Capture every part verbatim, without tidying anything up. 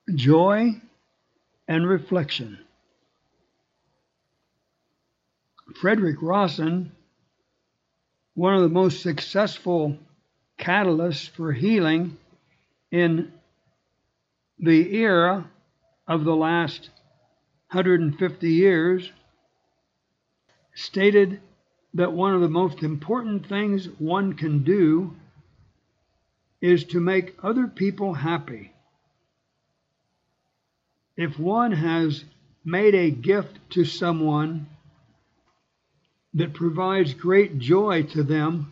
Joy and reflection. Frederick Rawson, one of the most successful catalysts for healing in the era of the last one hundred fifty years, stated that one of the most important things one can do is to make other people happy. If one has made a gift to someone that provides great joy to them,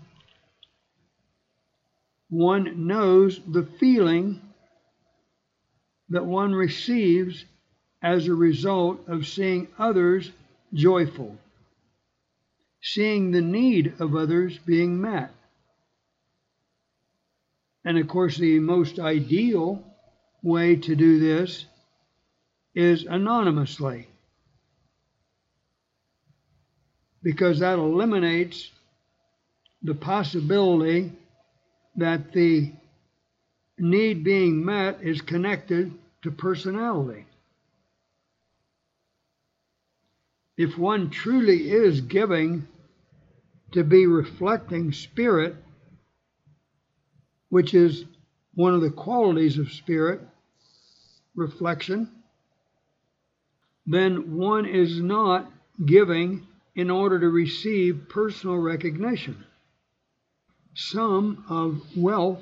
one knows the feeling that one receives as a result of seeing others joyful, seeing the need of others being met. And of course, the most ideal way to do this is anonymously, because that eliminates the possibility that the need being met is connected to personality. If one truly is giving to be reflecting spirit, which is one of the qualities of spirit, reflection, then one is not giving in order to receive personal recognition. Some of wealth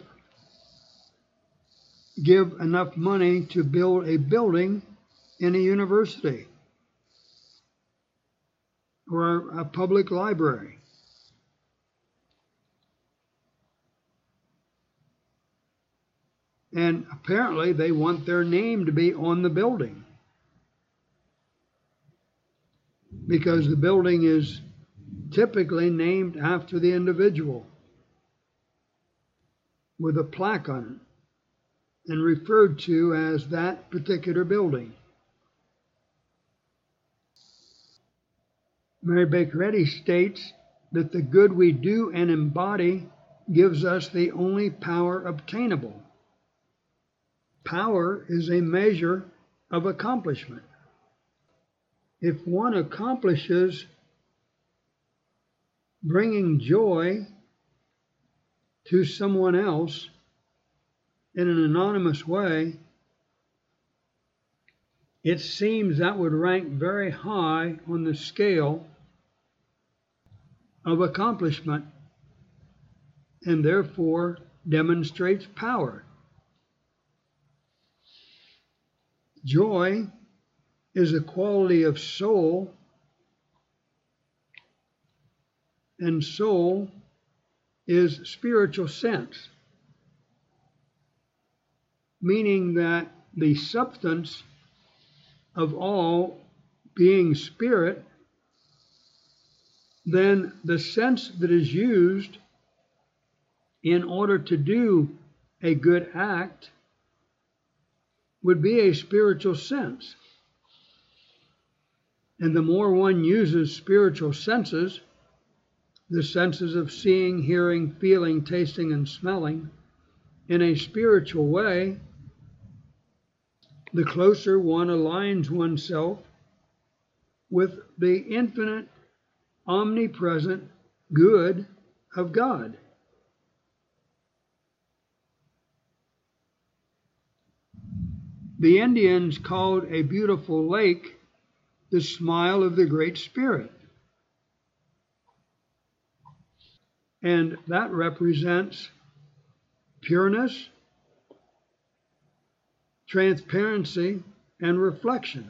give enough money to build a building in a university or a public library. And apparently they want their name to be on the building, because the building is typically named after the individual with a plaque on it and referred to as that particular building. Mary Baker Eddy states that the good we do and embody gives us the only power obtainable. Power is a measure of accomplishment. If one accomplishes bringing joy to someone else in an anonymous way, it seems that would rank very high on the scale of accomplishment and therefore demonstrates power. Joy is a quality of soul, and soul is spiritual sense, meaning that the substance of all being spirit, then the sense that is used in order to do a good act would be a spiritual sense. And the more one uses spiritual senses, the senses of seeing, hearing, feeling, tasting, and smelling, in a spiritual way, the closer one aligns oneself with the infinite, omnipresent good of God. The Indians called a beautiful lake the smile of the Great Spirit. And that represents pureness, transparency, and reflection.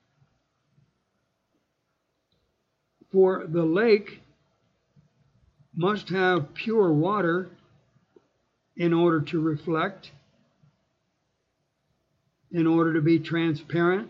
For the lake must have pure water in order to reflect, in order to be transparent.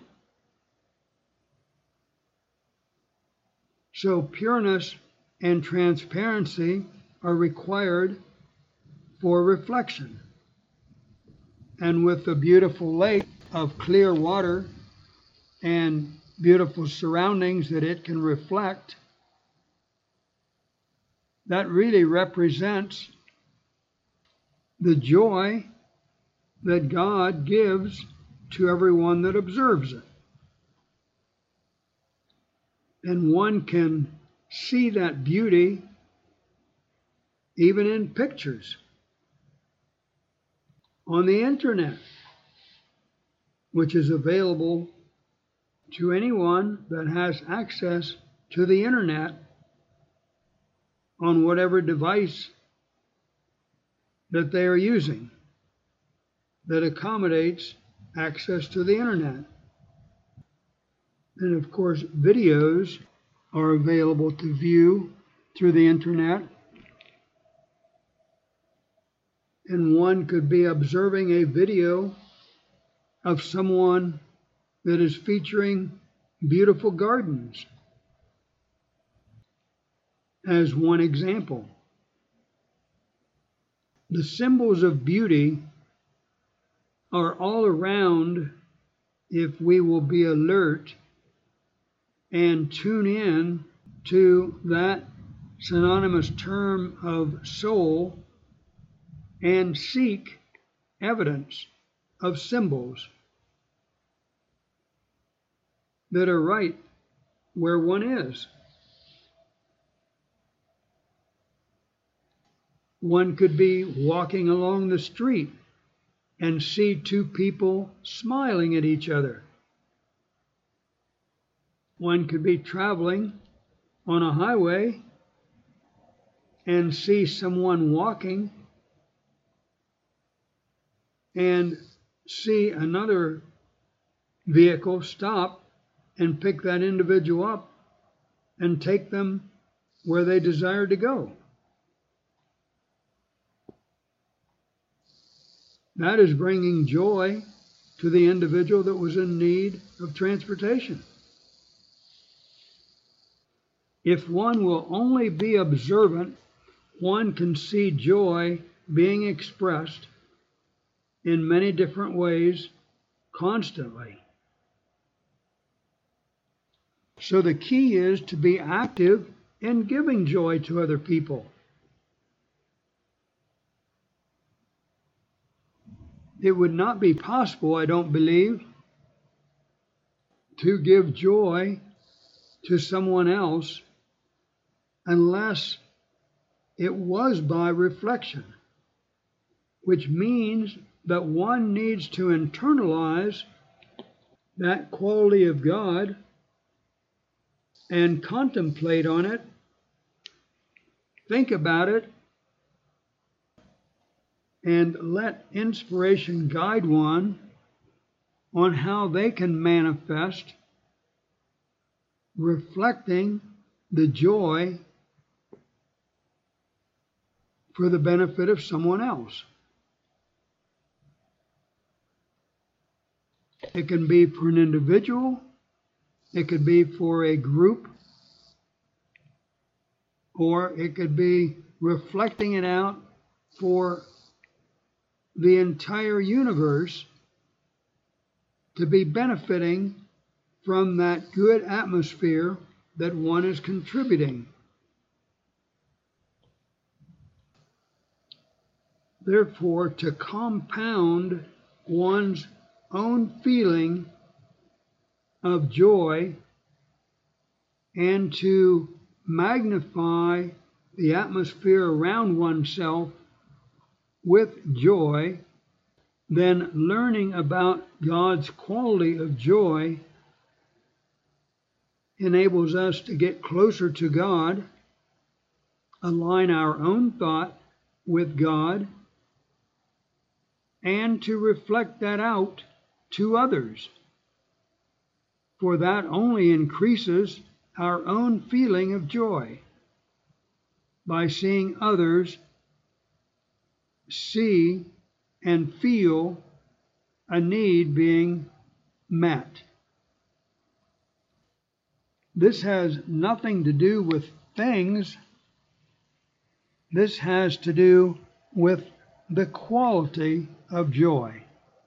So pureness and transparency are required for reflection. And with the beautiful lake of clear water and beautiful surroundings that it can reflect, that really represents the joy that God gives to everyone that observes it. And one can see that beauty even in pictures on the internet, which is available to anyone that has access to the internet on whatever device that they are using that accommodates access to the internet. And of course, videos are available to view through the internet. And one could be observing a video of someone that is featuring beautiful gardens as one example. The symbols of beauty are all around if we will be alert and tune in to that synonymous term of soul and seek evidence of symbols that are right where one is. One could be walking along the street and see two people smiling at each other. One could be traveling on a highway and see someone walking and see another vehicle stop and pick that individual up and take them where they desire to go. That is bringing joy to the individual that was in need of transportation. If one will only be observant, one can see joy being expressed in many different ways constantly. So the key is to be active in giving joy to other people. It would not be possible, I don't believe, to give joy to someone else unless it was by reflection, which means that one needs to internalize that quality of God and contemplate on it, think about it, and let inspiration guide one on how they can manifest, reflecting the joy for the benefit of someone else. It can be for an individual, it could be for a group, or it could be reflecting it out for the entire universe to be benefiting from that good atmosphere that one is contributing. Therefore, to compound one's own feeling of joy and to magnify the atmosphere around oneself with joy, then learning about God's quality of joy enables us to get closer to God, align our own thought with God, and to reflect that out to others. For that only increases our own feeling of joy by seeing others see and feel a need being met. This has nothing to do with things. This has to do with the quality of joy.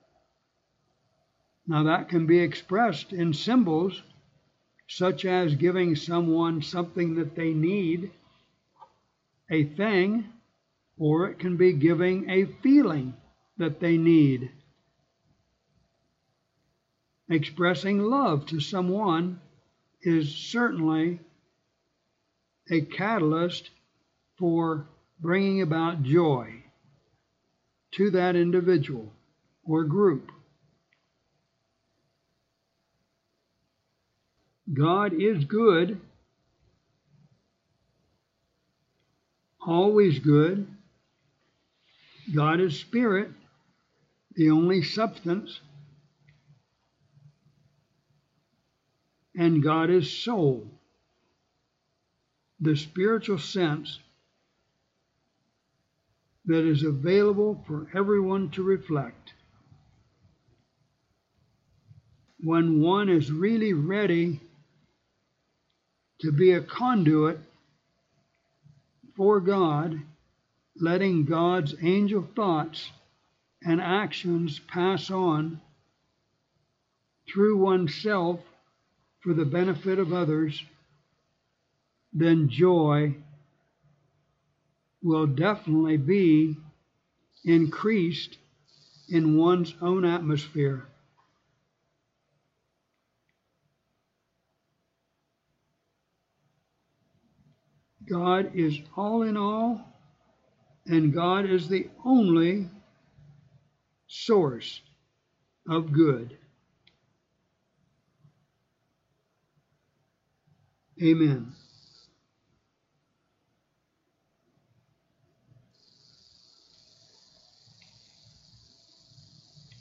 Now that can be expressed in symbols, such as giving someone something that they need, a thing, or it can be giving a feeling that they need. expressing love to someone is certainly a catalyst for bringing about joy to that individual or group. God is good, always good. God is spirit, the only substance. And God is soul, the spiritual sense that is available for everyone to reflect. When one is really ready to be a conduit for God, letting God's angel thoughts and actions pass on through oneself for the benefit of others, then joy will definitely be increased in one's own atmosphere. God is all in all, and God is the only source of good. Amen.